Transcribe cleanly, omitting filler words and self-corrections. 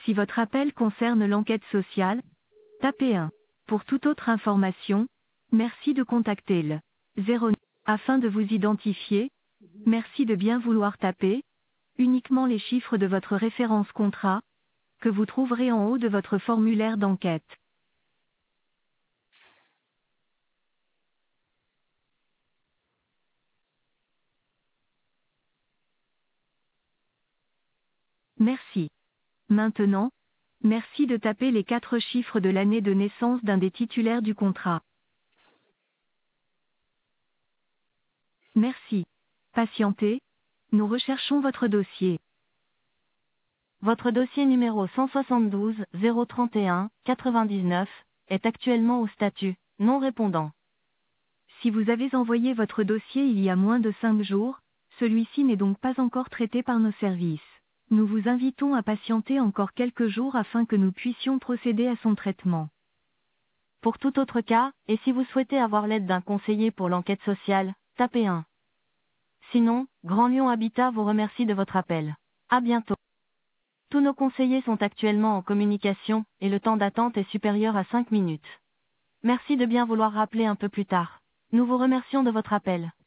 Si votre appel concerne l'enquête sociale, tapez 1. Pour toute autre information, merci de contacter le 09. Afin de vous identifier, merci de bien vouloir taper uniquement les chiffres de votre référence contrat, que vous trouverez en haut de votre formulaire d'enquête. Merci. Maintenant, merci de taper les 4 chiffres de l'année de naissance d'un des titulaires du contrat. Merci. Patientez, nous recherchons votre dossier. Votre dossier numéro 172 031 99 est actuellement au statut non répondant. Si vous avez envoyé votre dossier il y a moins de 5 jours, celui-ci n'est donc pas encore traité par nos services. Nous vous invitons à patienter encore quelques jours afin que nous puissions procéder à son traitement. Pour tout autre cas, et si vous souhaitez avoir l'aide d'un conseiller pour l'enquête sociale, tapez 1. Sinon, Grand Lyon Habitat vous remercie de votre appel. À bientôt. Tous nos conseillers sont actuellement en communication, et le temps d'attente est supérieur à 5 minutes. Merci de bien vouloir rappeler un peu plus tard. Nous vous remercions de votre appel.